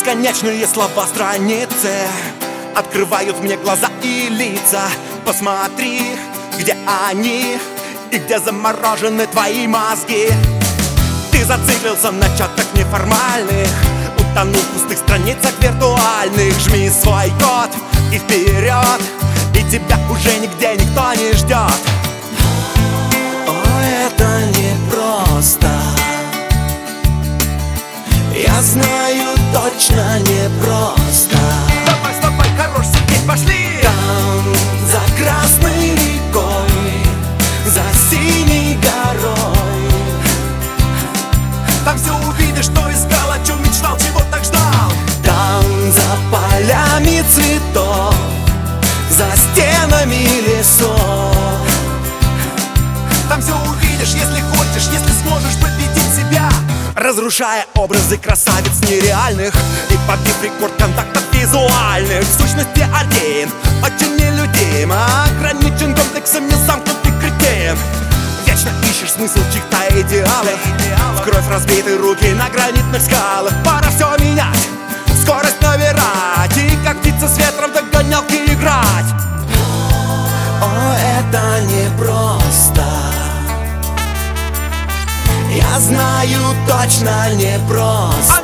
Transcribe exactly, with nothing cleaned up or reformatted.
Бесконечные слова страницы открывают мне глаза и лица. Посмотри, где они и где заморожены твои мозги. Ты зациклился на чатах неформальных, утонул в пустых страницах виртуальных. Жми свой код и вперед, и тебя уже нигде никто не ждет. О, это непросто, я знаю, точно непросто. Давай с тобой, хорош, сидеть, пошли! Там, за красной рекой, за синей горой, там все увидишь, что искал, о чем мечтал, чего так ждал. там, за полями цветов, за стенами лесов, там все увидишь, если хочешь, если сможешь победить себя, разрушая образы красавиц нереальных и побив рекорд контактов визуальных. В сущности один, очень нелюдим, ограничен комплексами замкнутых кретин. Вечно ищешь смысл в чьих-то идеалах, в кровь разбиты руки на гранитных скалах. Пора все менять, скорость набирать и как птица с ветром в догонялки играть. о, это непросто, я знаю, точно непросто.